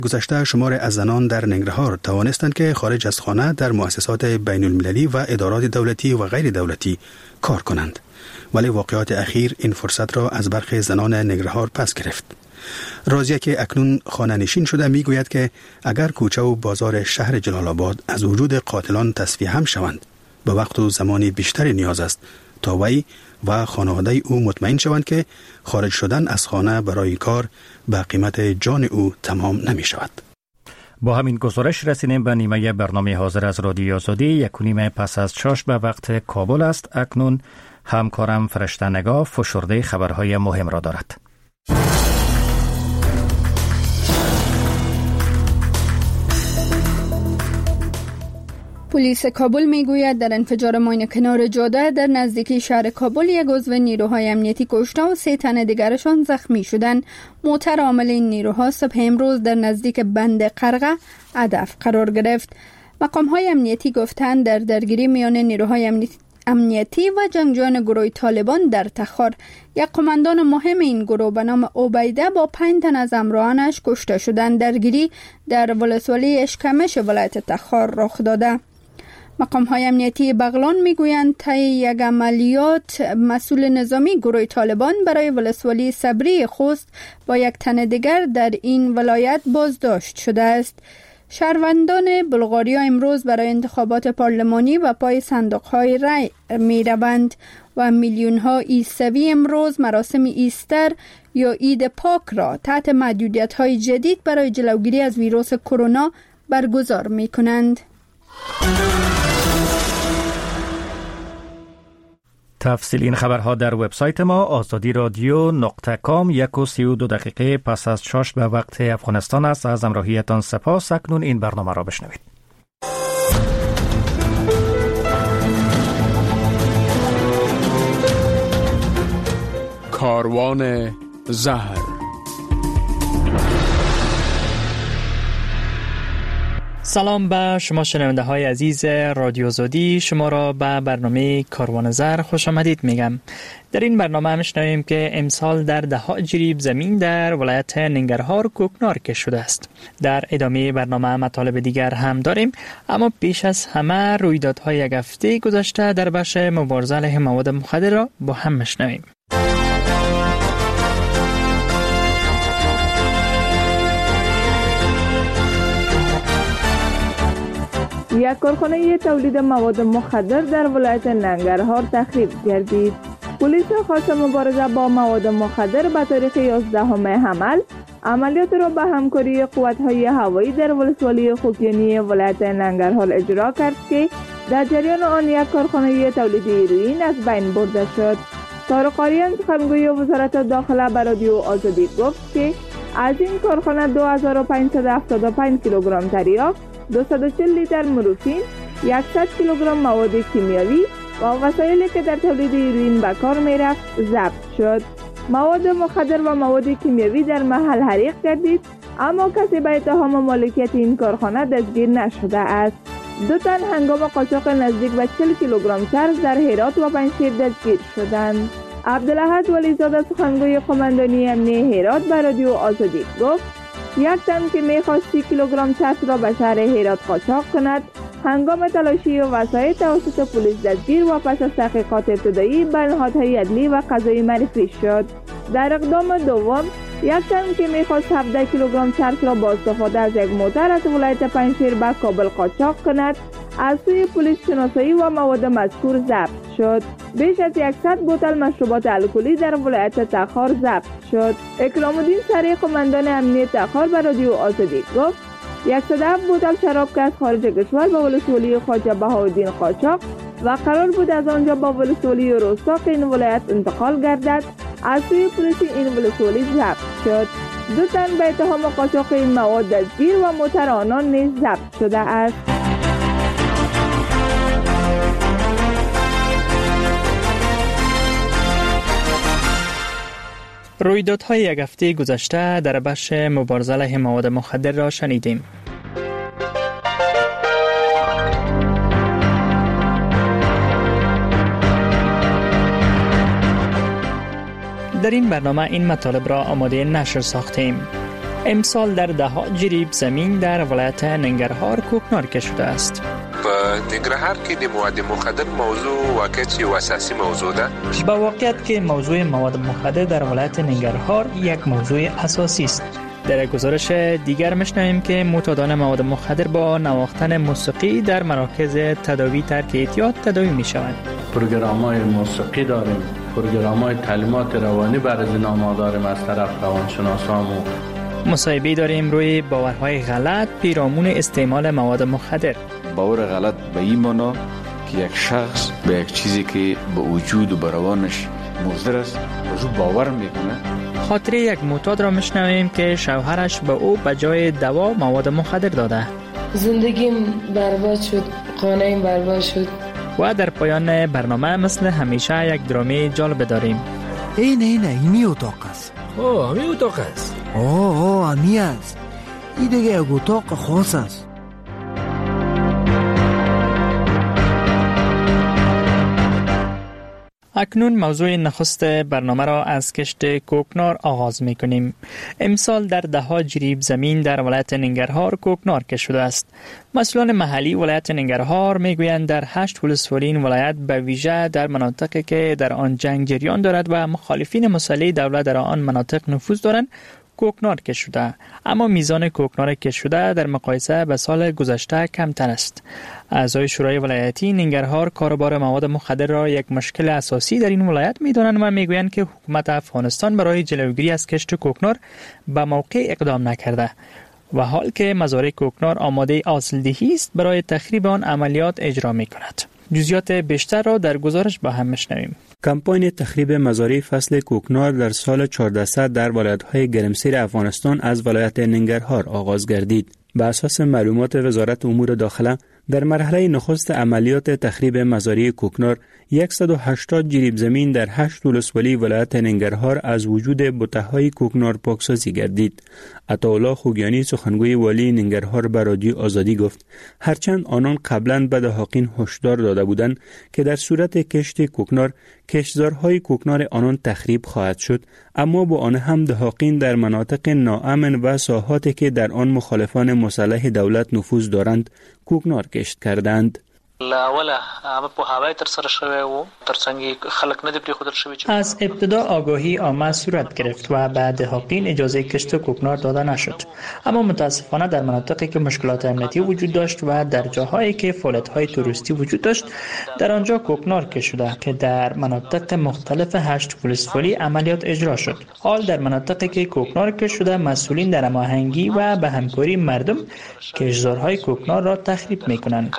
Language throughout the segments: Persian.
گذشته شمار از زنان در ننگرهار توانستند که خارج از خانه در مؤسسات بین المللی و ادارات دولتی و غیر دولتی کار کنند. ولی واقعات اخیر این فرصت را از برخی زنان ننگرهار پس گرفت. رازیه که اکنون خانه نشین شده میگوید که اگر کوچه و بازار شهر جلال آباد از وجود قاتلان تصفیه هم شوند، به وقت و زمانی بیشتری نیاز است تا وی و خانواده او مطمئن شوند که خارج شدن از خانه برای کار به قیمت جان او تمام نمی شود. با همین گزارش رسیدیم به نیمه برنامه حاضر از رادیو آزادی. 1:30 پس از 6 به وقت کابل است. اکنون همکارم فرشته نگاه فشرده خبرهای مهم را دارد. پلیس کابل میگوید در انفجار ماین کنار جاده در نزدیکی شهر کابل یک عضو نیروهای امنیتی کشته و 3 تن دیگرشان زخمی شدند. موتر عامل این نیروها صبح امروز در نزدیک بند قرغه هدف قرار گرفت. مقام‌های امنیتی گفتند در درگیری میان نیروهای امنیتی و جنگجویان گروه طالبان در تخار یک قماندان مهم این گروه به نام عبیده با 5 تن از همراهانش کشته شدند. درگیری در ولسوالی اشکمش ولایت تخار رخ داده. مقام‌های امنیتی بغلان میگویند طی یک عملیات مسئول نظامی گروه طالبان برای ولسوالی صبری خوست با 1 تن دیگر در این ولایت بازداشت شده است. شهروندان بلغاریا امروز برای انتخابات پارلمانی و پای صندوق‌های رای می‌روند و میلیون‌ها عیسوی امروز مراسم ایستر یا عید پاک را تحت محدودیت‌های جدید برای جلوگیری از ویروس کرونا برگزار می‌کنند. تفصیل این خبرها در وبسایت ما azadi.radio.com. 1:32 پس از 6 به وقت افغانستان است. از همراهیتان سپاس. اکنون این برنامه را بشنوید. کاروان زهر. سلام به شما شنونده های عزیز رادیو آزادی. شما را به برنامه کاروان زهر خوش آمدید میگم. در این برنامه میشنویم که امسال در دهها جریب زمین در ولایت ننگرهار کوکنار کشته شده است. در ادامه برنامه مطالب دیگر هم داریم، اما پیش از همه رویدادهای یک هفته گذشته در بخش مبارزه علیه مواد مخدر را با هم میشنویم. یک کارخانه تولید مواد مخدر در ولایت ننگرهار تخریب گردید. پلیس خاص مبارزه با مواد مخدر به تاریخ 11 حمل عملیات را به همکاری قوت‌های هوایی در ولسوالی خوکیانی ولایت ننگرهار اجرا کرد که در جریان آن یک کارخانه تولید هیروئین از بین برده شد. طارق آریان سخنگوی وزارت داخله به رادیو آزادی گفت که از این کارخانه 2575 کیلوگرم تریاک، 240 لیتر مورفین، 100 کیلوگرم مواد کیمیاوی و وسایلی که در تولید هیروئین به کار می‌رفت ضبط شد. مواد مخدر و مواد کیمیاوی در محل حریق گردید، اما کسی به اتهام مالکیت این کارخانه دستگیر نشده است. 2 تن هنگام قاچاق نزدیک به 40 کیلوگرم چرس در هرات و پنجشیر دستگیر شدند. عبدالاحد ولیزاده سخنگوی قماندانی امنیه هرات به رادیو آزادی گفت 1 تن که می‌خواست 30 کیلوگرم چرس را به شهر هرات قاچاق کند، هنگام تلاشی و وسایل توسط پلیس دستگیر و پس از تحقیقات ابتدایی به نهادهای عدلی و قضایی معرفی شد. در اقدام دوم 1 تن که می‌خواست 17 کیلوگرم چرس را با استفاده از یک موتر از ولایت پنجشیر به کابل قاچاق کند، از سوی پلیس شناسایی و مواد مذکور ضبط شد. بیش از 100 بوتل مشروبات الکلی در ولایت تخار ضبط شد. اکرام الدین سری قماندان امنیه تخار به رادیو آزادی گفت 107 بوتل شراب که از خارج کشور به ولسوالی خواجه بهاءالدین قاچاق و قرار بود از آنجا با ولسوالی رستاق این ولایت انتقال گردد، از سوی پلیس این ولسوالی ضبط شد. 2 تن به اتهام قاچاق این مواد دستگیر و موتر آنان نیز ضبط شده است. رویدادهای یک هفته گذشته در بخش مبارزه علیه مواد مخدر را شنیدیم. در این برنامه این مطالب را آماده نشر ساختیم. امسال در ده‌ها جریب زمین در ولایت ننگرهار کوکنار شده است. په ننګرهار کې د مواد مخدر موضوع واقعیت یو اساسي موضوع ده. با واقعیت که موضوع مواد مخدر در ولایت ننگرهار یک موضوع اساسی است. در گزارش دیگر می‌شنویم که معتادان مواد مخدر با نواختن موسیقی در مراکز تداوی ترک اعتیاد تداوی می‌شوند. پروگرام‌های موسیقی داریم، پروگرام‌های تعلیمات روانی برای زنان داریم از طرف روانشناسان و مصاحبه داریم روی باورهای غلط پیرامون استعمال مواد مخدر. باور غلط به این معنا که یک شخص به یک چیزی که به وجود و به روانش مضر است رو باور میکنه. خاطره یک معتاد را میشنویم که شوهرش به او به جای دوا مواد مخدر داده. زندگیم برباد شد، خانه‌ام برباد شد. و در پایان برنامه مثل همیشه یک درامه جالب داریم. اینی اتاق است. همی اتاق است. همی است. این دیگه یک اتاق خاص است. اکنون موضوع نخست برنامه را از کشت کوکنار آغاز می کنیم. امسال در ده‌ها جریب زمین در ولایت ننگرهار کوکنار کشته شده است. مسئولان محلی ولایت ننگرهار می گویند در 8 ولسوالی این ولایت به ویژه در مناطقی که در آن جنگ جریان دارد و مخالفین مسلح دولت در آن مناطق نفوذ دارند کوکنار کشته شده، اما میزان کوکنار کشته شده در مقایسه به سال گذشته کمتر است. اعضای شورای ولایتی ننگرهار کاروبار مواد مخدر را یک مشکل اساسی در این ولایت می‌دانند و میگویند که حکومت افغانستان برای جلوگیری از کشت کوکنار به موقع اقدام نکرده و حال که مزارع کوکنار آماده حاصلدهی است برای تخریب آن عملیات اجرا می‌کند. جزئیات بیشتر را در گزارش با هم می‌شنویم. کمپاین تخریب مزارع فصل کوکنار در سال 1400 در ولایت‌های گرمسیر افغانستان از ولایت ننگرهار آغاز گردید. به اساس معلومات وزارت امور داخله در مرحله نخست عملیات تخریب مزارع کوکنار 180 جریب زمین در 8 ولسوالی ولایت ننگرهار از وجود بوته‌های کوکنار پاکسازی گردید. عطاالله خوگیانی سخنگوی والی ننگرهار به رادیو آزادی گفت هرچند آنان قبلا به دهاقین هشدار داده بودند که در صورت کشت کوکنار کشتزارهای کوکنار آنان تخریب خواهد شد، اما با آن هم دهاقین در مناطق ناامن و ساحاتی که در آن مخالفان مسلح دولت نفوذ دارند کوکنار کشت کردند. از ابتدا آگاهی عامه صورت گرفت و به دهاقین اجازه کشت کوکنار داده نشد، اما متاسفانه در مناطقی که مشکلات امنیتی وجود داشت و در جاهایی که فعالیت‌های توریستی وجود داشت در آنجا کوکنار کشت شده که در مناطق مختلف 8 ولسوالی عملیات اجرا شد. حال در مناطقی که کوکنار کشت شده مسئولین در هماهنگی و به همکاری مردم کشتزارهای کوکنار را تخریب می‌کنند.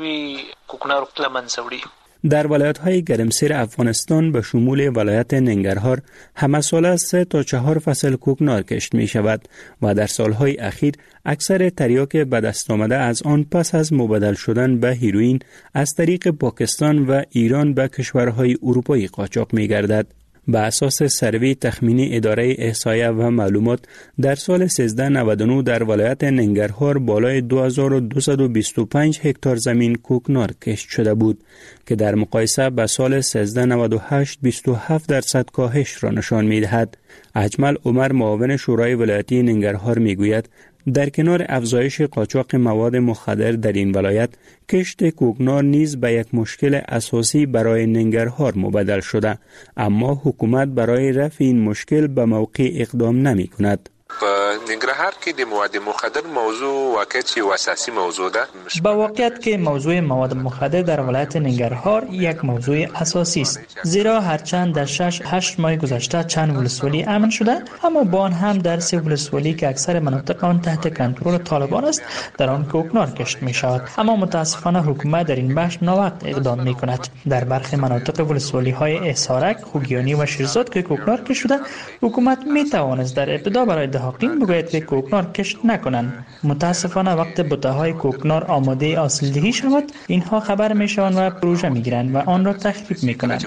در ولایت‌های گرمسیر افغانستان به شمول ولایت ننگرهار همه ساله 3 تا 4 فصل کوکنار کشت می شود و در سالهای اخیر اکثر تریاک به دست آمده از آن پس از مبادله شدن به هیروئین از طریق پاکستان و ایران به کشورهای اروپایی قاچاق می گردد. به اساس سروی تخمینی اداره احصایه و معلومات در سال 1399 در ولایت ننگرهار بالای 2225 هکتار زمین کوکنار کشت شده بود که در مقایسه به سال 1398 27% کاهش را نشان می‌دهد. اجمل عمر معاون شورای ولایتی ننگرهار می‌گوید در کنار افزایش قاچاق مواد مخدر در این ولایت، کشت کوکنار نیز به یک مشکل اساسی برای ننگرهار مبدل شده، اما حکومت برای رفع این مشکل به موقع اقدام نمی کند. په ننګرهار کې د مواد مخدر موضوع واقعیت یو اساسي موضوع ده. با واقعیت که موضوع مواد مخدر در ولایت ننگرهار یک موضوع اساسی است، زیرا هرچند در 6-8 ماه گذشته چند ولسوالی امن شده، اما با آن هم در 3 ولسوالی که اکثر مناطق آن تحت کنترل طالبان است در آن کوکنار کشت می شود، اما متاسفانه حکومت در این بخش ناوقت اقدام می کند. در برخی مناطق ولسوالی های احصارک، خوگیانی و شیرزاد که کوکنار کشت شده، حکومت می توانست در ابتدا برای دهاقین بگوید که کوکنار کشت نکنند. متاسفانه وقت بوته‌های کوکنار آماده حاصلدهی شود، اینها خبر می شوند و پروژه می گیرند و آن را تخریب می کنند.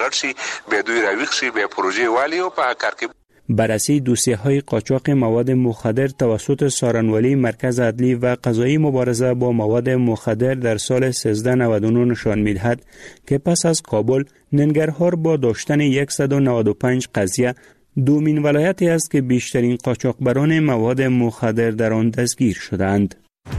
بررسی دوسیه‌های قاچاق مواد مخدر توسط سارنوالی مرکز عدلی و قضایی مبارزه با مواد مخدر در سال 1399 نشان می‌دهد که پس از کابل، ننگرهار با داشتن 195 قضیه دومین ولایتی است که بیشترین قاچاقبران مواد مخدر در آن دستگیر شدند.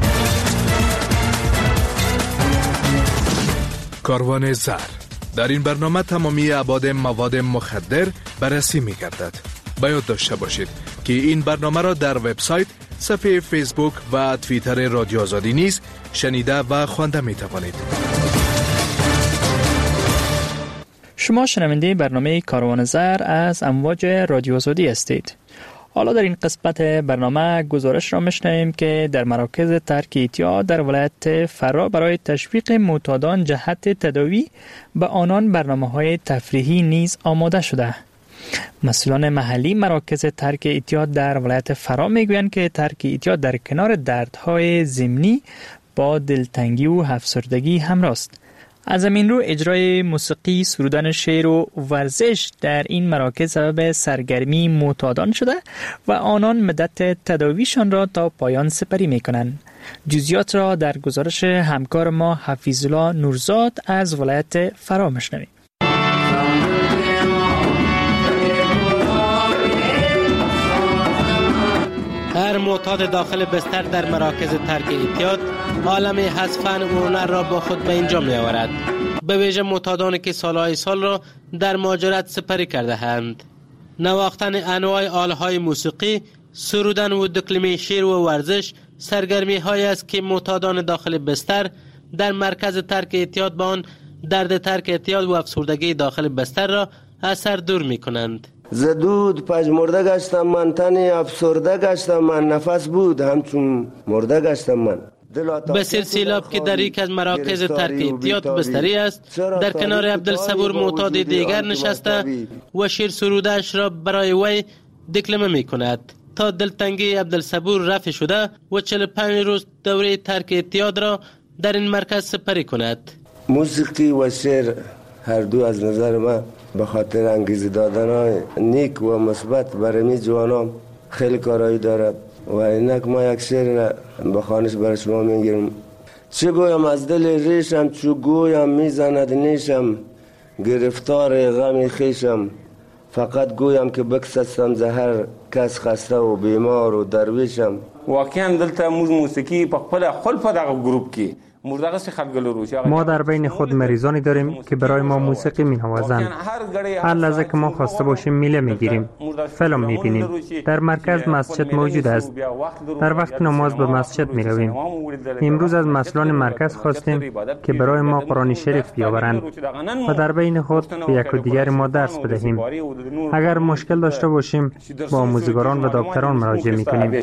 کاروان زر. در این برنامه تمامی ابعاد مواد مخدر بررسی می گردد. باید داشته باشید که این برنامه را در وبسایت، صفحه فیسبوک و توییتر رادیو آزادی نیز شنیده و خوانده می توانید. شما شنونده برنامه کاروان زر از امواج رادیو آزادی هستید. حالا در این قسمت برنامه گزارش را میشنویم که در مراکز ترک اعتیاد در ولایت فرا برای تشویق معتادان جهت تداوی به آنان برنامه‌های تفریحی نیز آماده شده. مسئولان محلی مراکز ترک اعتیاد در ولایت فرا میگویند که ترک اعتیاد در کنار دردهای ضمنی با دلتنگی و افسردگی همراه است. از همین رو اجرای موسیقی، سرودن شعر و ورزش در این مراکز سبب سرگرمی معتادان شده و آنان مدت تداویشان را تا پایان سپری میکنند. جزئیات را در گزارش همکار ما حفیظالله نورزاد از ولایت فرا میشنویم. هر معتاد داخل بستر در مراکز ترک اعتیاد عالم حذفن و هنر را با خود به اینجا می آورد. به ویژه معتادانی که سالهای سال را در مهاجرت سپری کرده اند. نواختن انواع آلهای موسیقی، سرودن و دکلمه شعر و ورزش سرگرمی هایی است که معتادان داخل بستر در مرکز ترک اعتیاد با آن درد ترک اعتیاد و افسردگی داخل بستر را از سر دور می کنند. زدود پژمرده گشتم من، تنی افسرده گشتم من، نفس بود همچون مرده گشتم من. بسیار سیلاب که در یک از مراکز ترک اعتیاد بستری است، در کنار عبدالصبور معتاد دیگر نشسته و شعر سروده‌اش را برای وی دکلمه می کند تا دلتنگی عبدالصبور رفع شده و 45 روز دوره ترک اعتیاد را در این مرکز سپری کند. موسیقی و شعر هر دو از نظر من به خاطر انگیزه دادن نیک و مثبت برای جوانان خیلی کارایی دارد و اینک ما یک شعر به خوانش برای شما میگیرم. چه گویم از دل ریشم، چو گویم میزند نیشم، گرفتار غم خیشم، فقط گویم که بکسستم زهر کس خسته و بیمار و درویشم. واقعا دلته موسیقی په خپل په دغه گروپ کې ما در بین خود مریضانی داریم که برای ما موسیقی می نوازند. هر لحظه که ما خواسته باشیم میله می گیریم، فیلم می بینیم. در مرکز مسجد موجود است. در وقت نماز به مسجد می رویم. امروز از مسئولان مرکز خواستیم که برای ما قرآن شریف بیاورند و در بین خود به یک و دیگر ما درس بدهیم. اگر مشکل داشته باشیم با آموزگاران و دکتران مراجعه می کنیم.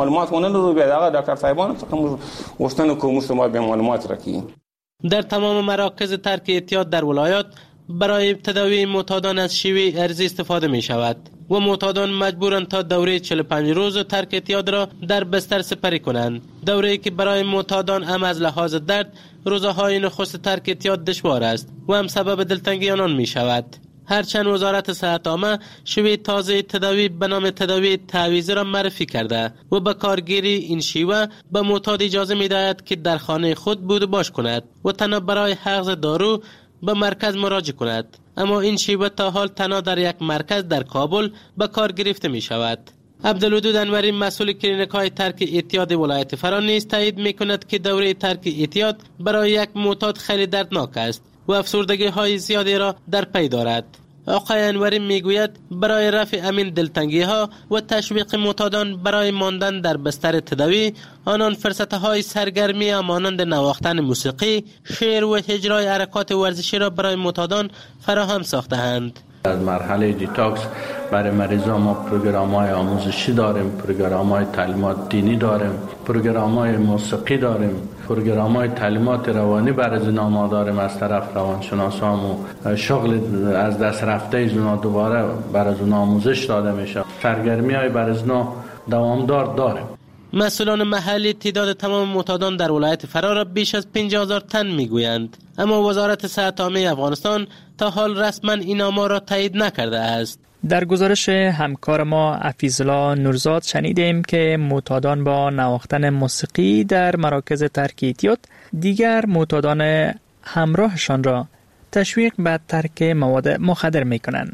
در تمام مراکز ترک اعتیاد در ولایات برای تداوی معتادان از شیوه ارزی استفاده می شود و معتادان مجبورند تا دوره 45 روز ترک اعتیاد را در بستر سپری کنند. دوره‌ای که برای معتادان هم از لحاظ درد روزهای نخست ترک اعتیاد دشوار است و هم سبب دلتنگی آنان می شود. هرچند وزارت صحت عامه شیوه تازه تداوی به نام تداوی تعویضی را معرفی کرده و به کارگیری این شیوه به معتاد اجازه می‌دهد که در خانه خود بود و باش کند و تنها برای حقن دارو به مرکز مراجعه کند، اما این شیوه تا حال تنها در یک مرکز در کابل به کار گرفته می شود. عبدالودود انوری مسئول کلینیک‌های ترک اعتیاد ولایت فرا نیز تایید می‌کند که دوره ترک اعتیاد برای یک معتاد خیلی دردناک است و افسردگی‌های زیادی را در پی دارد. آقای انوری میگوید برای رفع امین دلتنگی‌ها و تشویق معتادان برای ماندن در بستر تداوی آنان فرصت‌های سرگرمی مانند نواختن موسیقی، شعر و اجرای حرکات ورزشی را برای معتادان فراهم ساخته‌اند. از مرحله دیتاکس برای مریضان ما پروگرام‌های آموزشی داریم، پروگرام‌های تعلیمات دینی داریم، پروگرام‌های موسیقی داریم، پروگرام‌های تعلیمات روانی برای زنا ما داریم از طرف روانشناسان و شغل از دست رفته زنا دوباره برای زنا آموزش داده میشه. سرگرمی‌های برای زنا دوامدار داریم. مسئولان محلی تعداد تمام معتادان در ولایت فرا را بیش از 50,000 تن میگویند، اما وزارت صحت عامه افغانستان تا حال رسما این آمار را تایید نکرده است. در گزارش همکار ما حفیظالله نورزاد شنیدیم که معتادان با نواختن موسیقی در مراکز ترک اعتیاد دیگر معتادان همراهشان را تشویق به ترک مواد مخدر میکنند.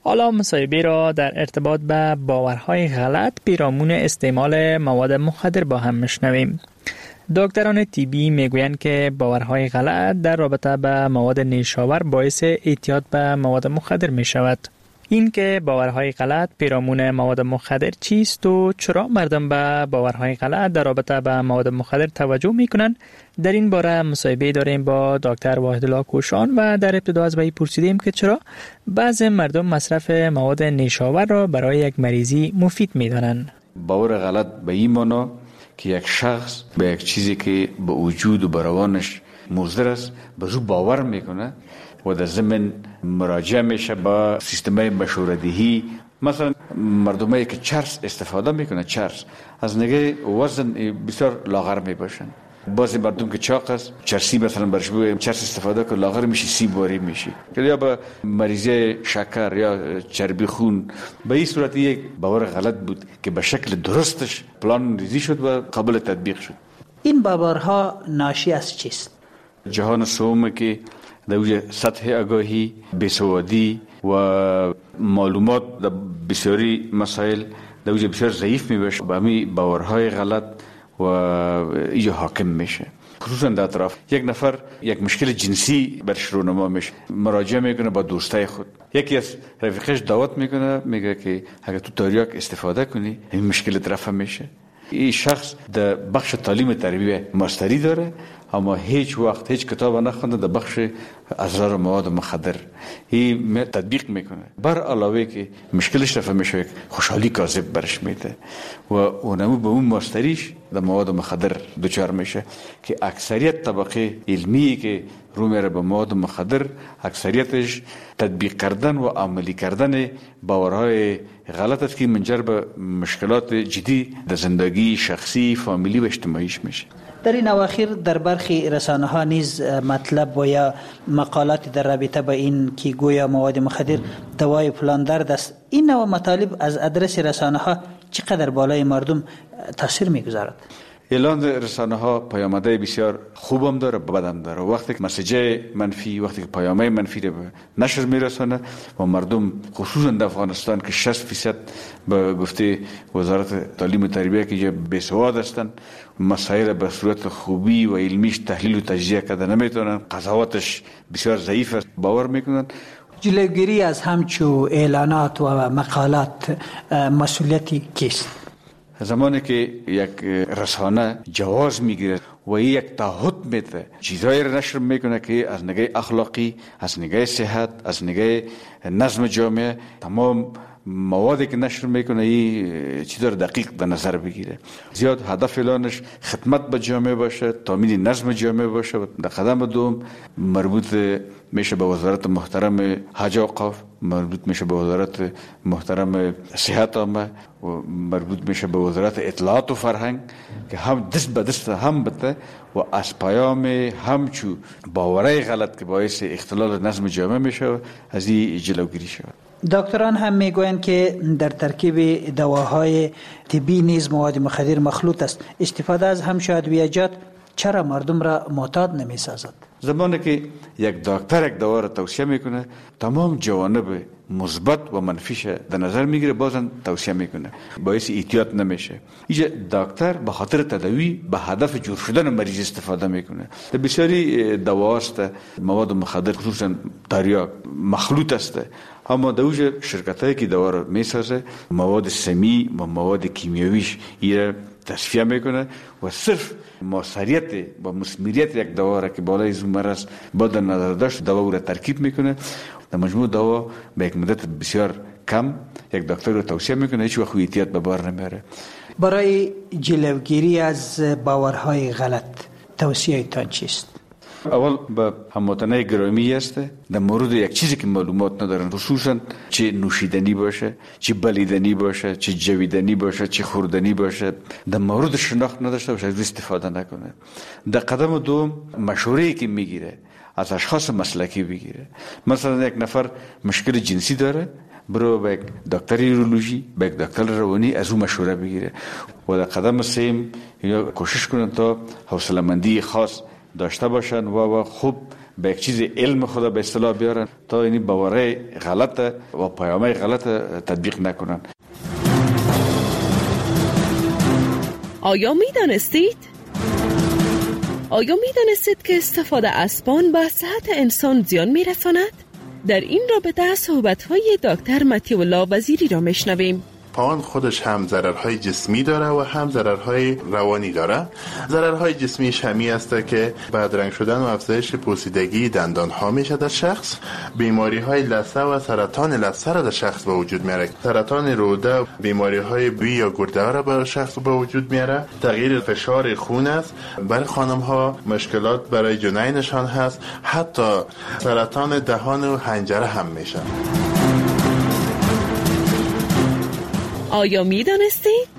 حالا مصاحبه را در ارتباط به باورهای غلط پیرامون استعمال مواد مخدر با هم میشنویم. دکتران طبی میگویند که باورهای غلط در رابطه به مواد نیشاور باعث اعتیاد به مواد مخدر می شود. این که باورهای غلط پیرامون مواد مخدر چیست و چرا مردم به باورهای غلط در رابطه به مواد مخدر توجه می کنند، در این باره مصاحبه داریم با دکتر واحدالله کوشان و در ابتدا از وی پرسیدیم که چرا بعضی مردم مصرف مواد نیشاور را برای یک مریضی مفید می دانند. باور غلط به این معنا که یک شخص به یک چیزی که به وجود و به روانش مضر است به زو باور میکنه و در ضمن مراجعه میشه با سیستمای مشوره‌دهی. مثلا مردمایی که چرس استفاده میکنه، چرس از نگاه وزن بسیار لاغر میباشن. بعضی مردم که چاق است، چرسی مثلا برش بگویم چرس استفاده که لاغر میشه، 30 باری میشه. یا با مریضی شکر یا چربی خون. به این صورت یک باور غلط بود که به شکل درستش پلان ریزی شد و قابل تطبیق شد. این باورها ناشی از چیست؟ جهان سوم که در سطح آگاهی، بیسوادی و معلومات در بسیاری مسائل در بسیار ضعیف میباشه، به همین باورهای غلط و اینجا حاکم میشه. خصوصا در اطراف یک نفر یک مشکل جنسی برش رونما میشه، مراجعه میکنه با دوستای خود، یکی از رفیقش دعوت میکنه، میگه که اگر تو تریاک استفاده کنی این مشکل رفع میشه. این شخص در بخش تعلیم تربیه ماستری داره اما هیچ وقت هیچ کتاب نخونده در بخش اضرار مواد مخدر. این تطبیق میکنه، بر علاوه که مشکلش رفع میشه خوشحالی کاذب برش میده و اونمو به اون ماستریش در مواد مخدر دچار میشه که اکثریت طبقه علمی که رو میره به مواد مخدر اکثریتش تطبیق کردن و عملی کردن باورهای غلط است که منجر به مشکلات جدی در زندگی شخصی، فامیلی و اجتماعیش میشه. در این اواخر در برخی رسانه ها نیز مطلب و یا مقالات در رابطه با این که گویا مواد مخدر دوای فلان درد است، این نوع مطالب از ادرس رسانه ها چقدر بالای مردم تاثیر میگذارد؟ اعلان رسانه ها پیامده بسیار خوبم داره، بدم داره. وقتی که مسیج منفی، وقتی که پیامه منفی رو نشر میرسونه و مردم خصوصا در افغانستان که 60% به گفته وزارت تعلیم و تربیه که بیسواد هستند، مسائل به صورت خوبی و علمیش تحلیل و تجزیه کرده نمیتونن، قضاوتش بسیار ضعیف است، باور میکنن. جلوگیری از همچو اعلانات و مقالات مسئولیتی کیست؟ زمانی که یک رسانه جواز میگیره و یک تعهد میده، چیزایی را نشر میکنه که از نگاه اخلاقی، از نگاه صحت، از نگاه نظم جامعه، تمام موادی که نشر میکنه این چیزا را دقیق در نظر بگیره. زیاد هدف اعلانش خدمت به جامعه باشه، تامین نظم جامعه باشه. در قدم دوم مربوط میشه به وزارت محترم حج و اوقاف، مربوط میشه به وزارت محترم صحت عامه و مربوط میشه به وزارت اطلاعات و فرهنگ که هم دست به دست هم بده و از پیام همچو باورای غلط که باعث اختلال نظم جامعه میشه از این جلوگیری شود. دکتران هم میگویند که در ترکیب دواهای طبی نیز مواد مخدر مخلوط است. استفاده از همچو ادویجات چرا مردم را معتاد نمیسازد؟ زمانی که یک دکتر یک دوا را توصیه میکنه تمام جوانب مثبت و منفیش در نظر میگیره، بازم توصیه میکنه، باعث اعتیاد نمیشه. اینجا دکتر به خاطر تداوی به هدف جور شدن مریض استفاده میکنه. در بسیاری دواست مواد مخدر خصوصا تریاک مخلوط است، اما دوجه شرکتایی که دوا را میسازه مواد سمی و مواد کیمیاویش ایره تصفیه میکنه و صرف موثریت و مثمریت یک دوا را که بالای از اون مرض با در نظر داشت دوا را ترکیب میکنه. در مجموع دوا به یک مدت بسیار کم یک دکتر رو توصیه میکنه، هیچ وقت احتیاط به بار نمیاره. برای جلوگیری از باورهای غلط توصیه تان چیست؟ اول به هموطنای گرامی است در مورد یک چیزی که معلومات ندارن، خصوصا چه نوشیدنی باشه، چه بلیدنی باشه، چه جویدنی باشه، چه خوردنی باشه، در مورد شناخت نداشته باشه از استفاده نکنه. در قدم دوم مشوره‌ای که میگیره از اشخاص مسلکی بگیره. مثلا یک نفر مشکل جنسی داره، برو به یک دکتر یورولوژی، به یک دکتر روانی از اون مشوره بگیره و در قدم سوم کوشش کنن تا حوصله‌مندی خاص داشته باشن و خوب به یک چیز علم خود به اصطلاح بیارن تا این باوره غلط و پیامه غلط تطبیق نکنن. آیا میدانستید که استفاده از پان به صحت انسان زیان میرساند؟ در این رابطه صحبت‌های دکتر متیو الله وزیری را میشنویم. پان خودش هم ضررهای جسمی داره و هم ضررهای روانی داره. ضررهای جسمیش همی است که بدرنگ شدن و افزایش پوسیدگی دندانها میشه در شخص، بیماری های لثه و سرطان لثه را در شخص به وجود میاره، سرطان روده، بیماری های بوی یا گرده را بر شخص به وجود میاره، تغییر فشار خون است، برای خانم ها مشکلات برای جنینشان هست، حتی سرطان دهان و حنجره هم میشه. آیا می دانستید؟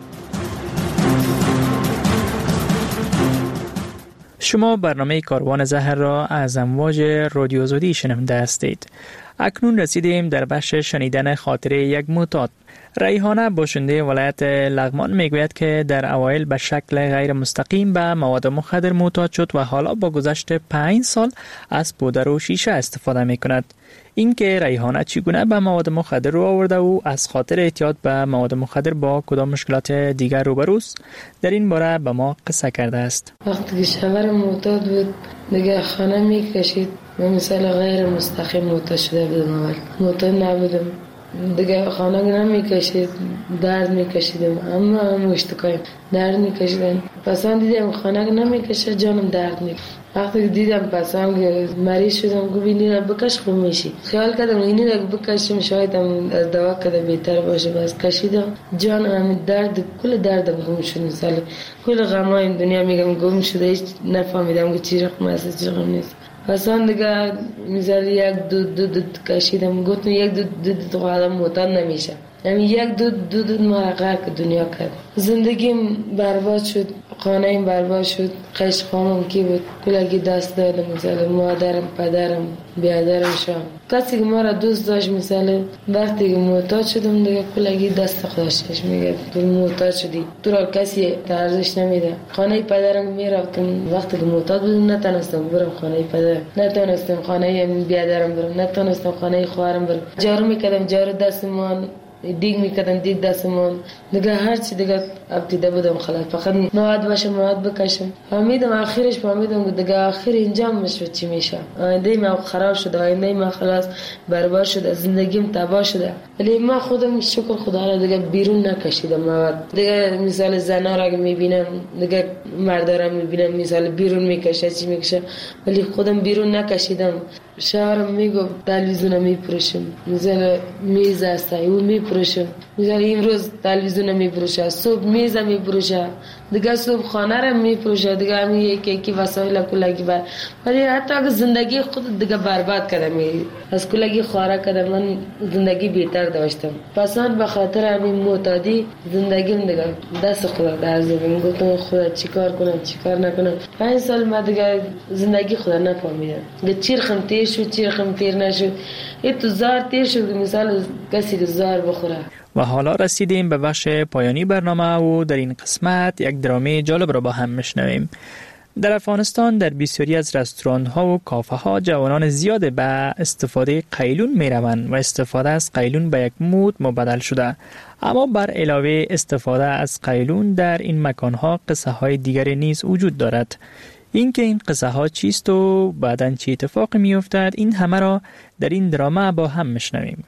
شما برنامه کاروان زهر را از امواج رادیو زودی شنونده هستید. اکنون رسیدیم در بخش شنیدن خاطره یک معتاد. ریحانه باشنده ولایت لغمان میگوید که در اوایل به شکل غیر مستقیم به مواد مخدر معتاد شد و حالا با گذشت 5 سال از پودر و شیشه استفاده میکند. اینکه ریحانه چگونه به مواد مخدر رو آورده و از خاطر اعتیاد به مواد مخدر با کدام مشکلات دیگر روبروست، در این باره به ما قصه کرده است. وقتی که شوهر معتاد بود دیگه خانه میکشید و مثلا غیر مستقیم معتاد شده بودم. اول معتاد نبودم دیگه، خانه نمیکشید، درد میکشیدم، اما مشتکایم درد میکشیدم. پسان دیدم خانه نمیکشه جانم درد میکشه. وقتی که دیدم پسان که مریض شدم گفت اینی را بکش خوب میشی. خیال کردم اینی را بکشم شاید از دوا کده بهتر باشه. بس کشیدم جانم همین درد کل دردم گم شد. مثلا کل غمای این دنیا میگم گم شده، هیچ نفهمیدم که چی رقم است چی رقم نیست. پسان دیگه مثلا یک دو کشیدم، گفتم یک دو آدم معتاد نمیشه. همین یک دو مرقه که دنیا کرد. زندگیم برباد شد، خانه‌ام برباد شد، قشقامم کی بود کلگی دست دادم، مثلا مادرم، پدرم، بیادرم شام. کسی که ما را دوست داشت مثلا وقتی که معتاد شدم دیگه کلگی دست خودش میگه تو معتاد شدی، تو را کسی ارزش نمیده. خانه پدرم میرفتم وقتی که معتاد بودم، نتونستم برم خانه پدرم، نتونستم خانه بیادرم برم، نتونستم خانه خواهرم برم. جارو میکردم، جارو دستمان دیگ میکردم، دیگ دستمان دیگه هر چی دیگه ابتدا بودم خلاص فقط مواد باشم، مواد بکشم. فهمیدم آخرش فهمیدم دیگه آخر اینجا میشه چی میشه. آینده ما خراب شده، آینده ما خلاص برباد شده، زندگیم تباه شده. ولی ما خودم شکر خدا را دیگه بیرون نکشیدم مواد. دیگه مثال زنا را میبینم، دیگه مردا را میبینم مثال بیرون میکشه چی میکشه، ولی خودم بیرون نکشیدم. شوهرم میگه تلویزیون میپروشم، مثلا میز است او میپروشم، مثلا امروز تلویزیون میپروشه، صبح میز میپروشه، دیگه صبح خانه را میپروشه، دیگه همین یکی وسایل کلگی بر. ولی حتی اگه زندگی خود دیگه برباد کردم، از کلگی خاره کردم، من زندگی بهتر داشتم. پسان به خاطر همین معتادی زندگیم دیگه دست خدا در زمین. گفتم خدا چیکار کنم چیکار نکنم. 5 سال ما دیگه زندگی خدا نفهمیدم، دیگه چیرخم تیر شد، چیرخم تیر نشد، این تو زار تیر شد مثال کسی که زار بخوره. و حالا رسیدیم به بخش پایانی برنامه و در این قسمت یک درامه جالب را با هم میشنویم. در افغانستان در بسیاری از رستوران ها و کافه ها جوانان زیاد به استفاده قیلون می روند و استفاده از قیلون به یک مود مبدل شده. اما بر علاوه استفاده از قیلون در این مکان ها قصه های دیگری نیز وجود دارد. اینکه این قصه ها چیست و بعداً چه اتفاقی می افتد، این همه را در این درامه با هم میشنویم.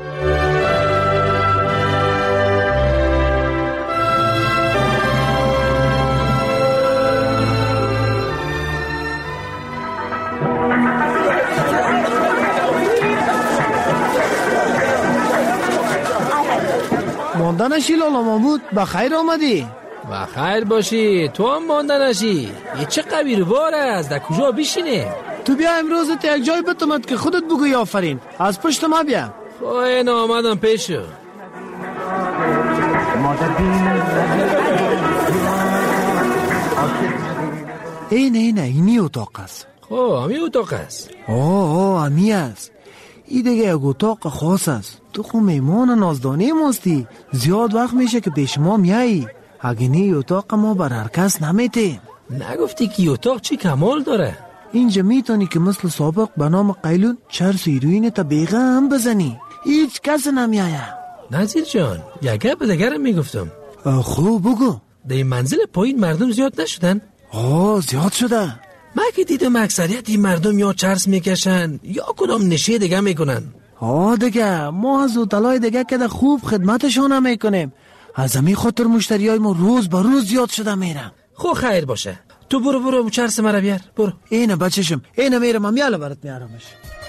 ماندنشی لالا محمود بخیر آمدی. بخیر باشی، تو هم ماندنشی. یه چه قبیر بار است، در کجا بشینه؟ تو بیا امروز تا یک جای بتمد که خودت بگوی آفرین. از پشت ما بیا. این آمدم پیشو. اینی اتاق است. امی اتاق است. امی است. این دیگه یک اتاق خاص است. تو خو میمان نازدانه ماستی، زیاد وقت میشه که پیش ما میایی. اگه نی اتاق ما بر هر کس نمیته. نگفتی که اتاق چی کمال داره؟ اینجا میتونی که مثل سابق به نام قیلون چرس ایروین تا بیغه هم بزنی، هیچ کس نمیایه. نظیر جان یک گپ دیگر میگفتم. خوب بگو. در این منزل پایین مردم زیاد نشدن؟ زیاد شده. من که دیدم اکثریت این مردم یا چرس میکشن یا کدام نشه دیگه میکنن. دیگه ما از اوتلای دیگه که خوب خدمتشون میکنیم، از همین خاطر مشتریای ما روز به روز زیاد شده میرن. خب خیر باشه، تو برو چرس مرا بیار. برو. اینه بچشم، اینه میرم، هم یالا برات میارمش.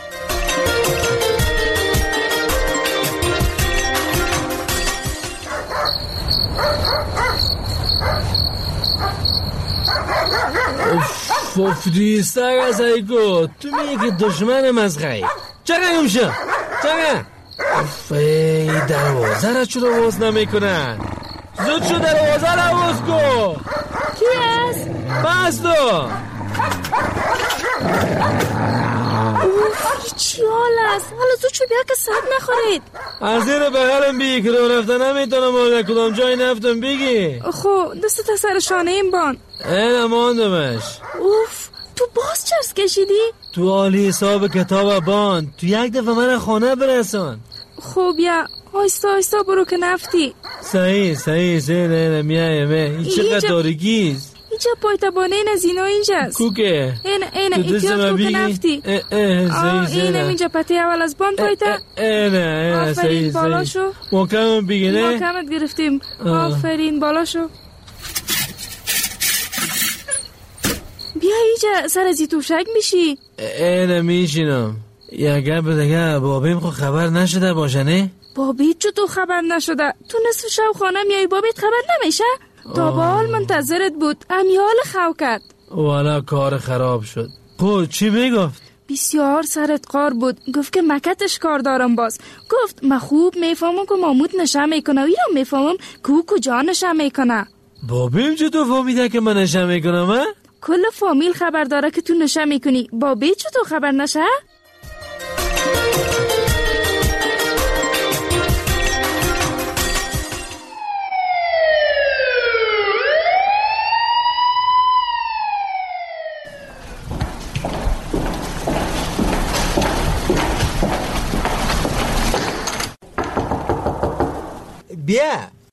فریستر از ایگو تو میگی دشمنم از غیر. چرا یمشه؟ چرا؟ ای دروازه را چرا باز نمیکنن؟ زود شو دروازه را باز کن. کی است؟ بس تو. چی حال است؟ حالا زود شو بیا که سب نخورید. از این بغلم بگی که رو رفتن نمیتونم آگه کدام جای نفتم بگی. خب دست سر شانه این بان. این ماندمش. تو باز چرس کشیدی؟ تو عالی حساب کتاب بان تو یک دفعه من خانه برسان. خب یا آیستا برو که نفتی. صحیح نه میایم. این چقدر دارگیست. اینجا پایتبانه این از اینا اینجاست. کوکه اینه ایتیاد کو که نفتی. اینه اینجا پتی اول از بان پایتا. اینه آفرین بالاشو. محکمت بگی نه؟ محکمت گرفتیم. آفرین بالاشو. بیا اینجا سر از توشک میشی. اینه میشینم. یک گپ دیگه بابیم خو خبر نشده باشه نه؟ بابیت چو تو خبر نشده؟ تو نصف شب خانه میای بابیت خبر نمیشه؟ تا به حال منتظرت بود، امیال خو کرد. والا کار خراب شد. خود چی میگفت؟ بسیار سرت قار بود، گفت که مکتش کار دارم باز. گفت من خوب میفهمم که مامود نشه میکنه و ایرا میفهمم که او کجا نشه میکنه. بابیم چطور فهمیده که من نشه میکنم؟ کل فامیل خبر داره که تو نشه میکنی، بابی چطور خبر نشه؟ بیا.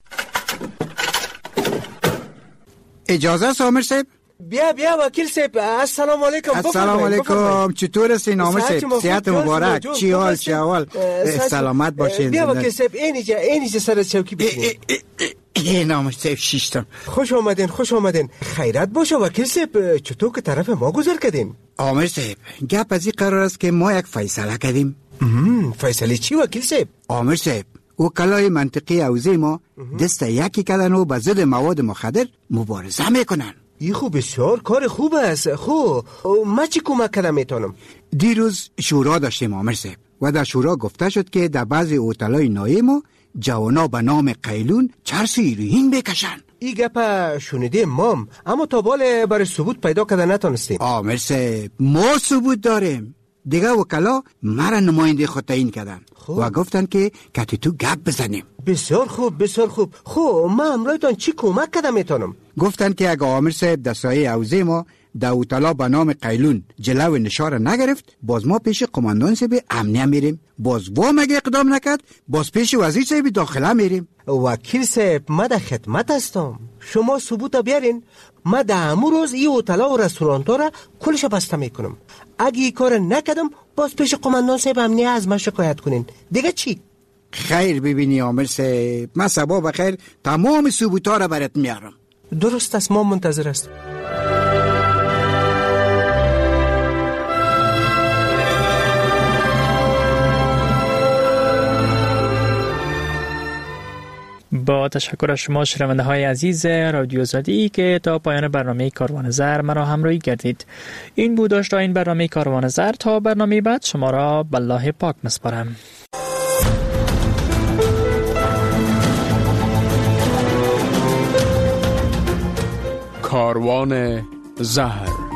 اجازه سامر صاحب؟ بیا وکیل صاحب. السلام علیکم. السلام علیکم. چطور هستی نامر صاحب؟ صحت مبارک. چی حال؟ سلامت باشین. بیا وکیل صاحب اینجا سر چوکی بشین. نامر صاحب شیشتم. خوش آمدین. خیرت باشه وکیل صاحب. چطور که طرف ما گذر کردین؟ آمر صاحب گپ از این قرار است که ما یک فیصله کردیم. فیصله چی وکیل صاحب؟ آمر صاحب وکلای منطقی حوزه ما دست یکی کردن و به ضد مواد مخدر مبارزه میکنن. این خوب بسیار کار خوب است. خب ما چی کمک کردم میتونم؟ دیروز شورا داشتیم آمر صاحب و در شورا گفته شد که در بعضی هتل‌های نایه ما جوانا به نام قیلون چرس ایروین بکشن. این گپ شنیده مام، اما تا بال برای ثبوت پیدا کرده نتونستیم. آمر صاحب ما ثبوت داریم. دیگه وکلا مرا نماینده خود تعیین کردن و گفتن که تو گپ بزنیم. بسیار خوب. خب ما امرایتان چی کمک کردم میتونم؟ گفتن که اگه آمر صاحب در سایه حوزه ما در اوتلا به نام قیلون جلو نشاره نگرفت، باز ما پیش قماندان صاحب امنیه میریم. باز مگه اقدام نکرد، باز پیش وزیر صاحب داخله میریم. وکیل صاحب ما در خدمت هستم. شما ثبوت بیارین، ما در همون روز این هتل‌ها و رستوران‌ها را کلش بسته میکنم. اگه این کار نکردم باز پیش قماندان صاحب امنیه از من شکایت کنین. دیگه چی؟ خیر ببینی عامر صاحب، من صبح بخیر تمام ثبوت‌ها را برات میارم. درست است، ما منتظر هستیم. با تشکر از شما شنونده های عزیز رادیو زادی که تا پایان برنامه کاروان زر مرا همراهی کردید. این بود داشت این برنامه کاروان زر. تا برنامه بعد شما را به الله پاک مسپارم. کاروان زهر.